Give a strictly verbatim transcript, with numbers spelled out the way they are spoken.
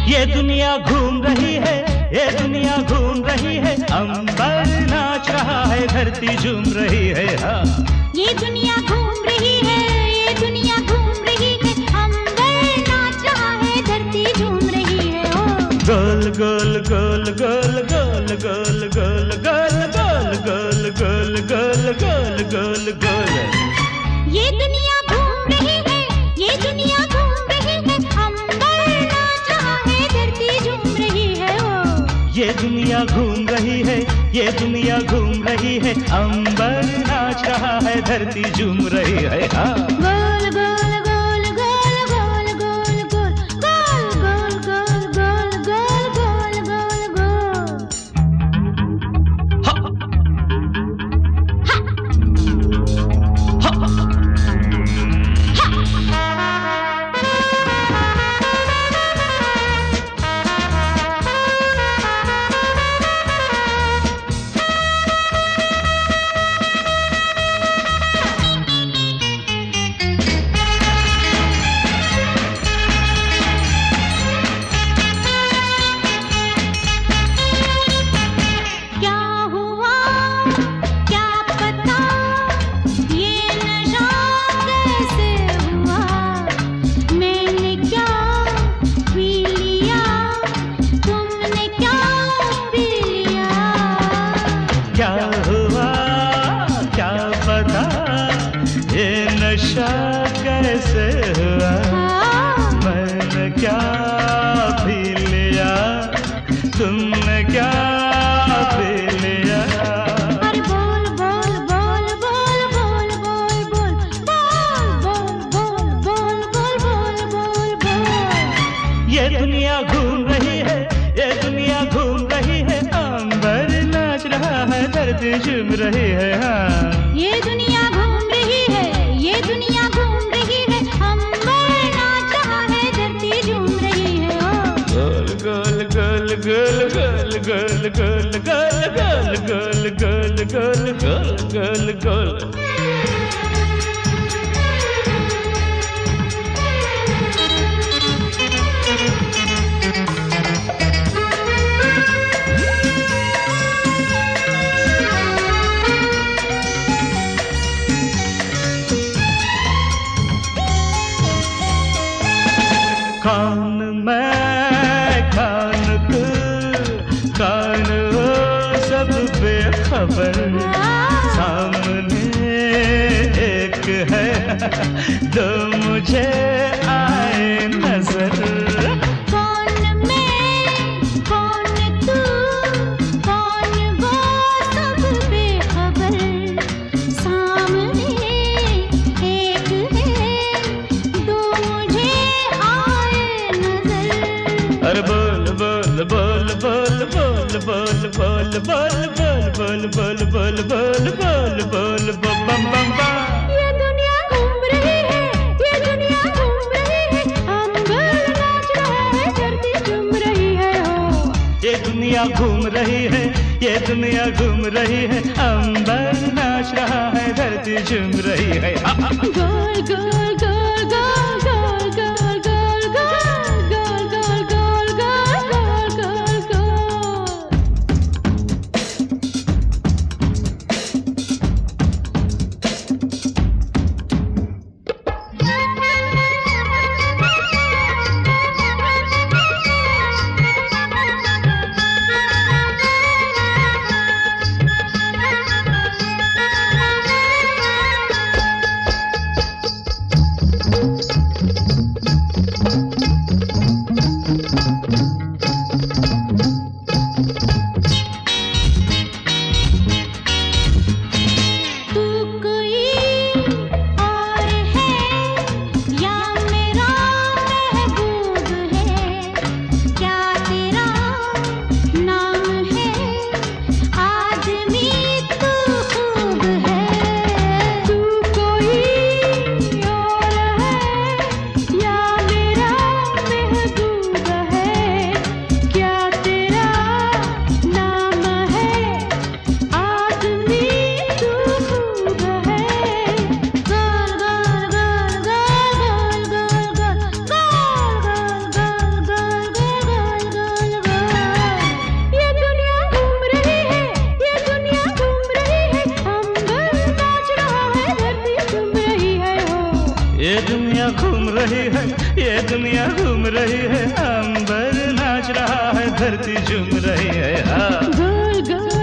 ये दुनिया घूम रही है, ये दुनिया घूम रही है, अंबर नाच रहा है, धरती झूम रही है। हाँ, ये दुनिया घूम रही है, ये दुनिया घूम रही है, अंबर नाच रहा है, धरती झूम रही है। ओ गोल गोल गोल गोल गोल गोल गोल गोल गोल गोल गोल गोल गोल गोल गोल। ये दुनिया घूम रही है, ये दुनिया घूम रही है, अंबर नाच रहा है, धरती झूम रही है। ओ ये दुनिया घूम रही है, ये दुनिया घूम रही है, अंबर नाच रहा है, धरती झूम रही है। हाँ, गोल गोल गोल गोल गोल गोल गोल गोल गोल गोल गोल गोल गोल गोल। नशा कैसे हुआ, मैंने क्या पी लिया, तुमने क्या पी लिया। अरे बोल बोल बोल बोल बोल बोल बोल बोल बोल बोल बोल बोल बोल बोल। ये दुनिया घूम रही है, ये दुनिया घूम रही है, अंबर नाच रहा है, धरती झूम रही है। हाँ, ये दुनिया घूम रही है, ये दुनिया घूम रही है, अंबर नाच रहा है, धरती झूम रही है। ओ गोल गोल गोल गोल गोल गोल गोल गोल गोल गोल गोल गोल गोल गोल गोल। कान मैं कान तू, कान वो सब बेखबर, सामने एक है, दो मुझे आए नजर। कौन मैं कौन तू, कौन वो सब बेखबर, सामने एक है, दो मुझे आए नजर। अरे बोल बोल बोल बोल बोल बोल बोल बोल बोल बोल बोल बोल बोल बोल बम बम बम बम। ये दुनिया घूम रही है, ये दुनिया घूम रही है, अंबर नाच रहा है, धरती झूम रही है। हो ये दुनिया घूम रही है, ये दुनिया घूम रही है, अंबर नाच रहा है, धरती झूम रही है। गोल गोल गोल गोल गोल गोल गोल गोल गोल गोल गोल गोल गोल गोल गोल। रही है, ये दुनिया घूम रही है, अंबर नाच रहा है, धरती झूम रही है। हाँ गोल गोल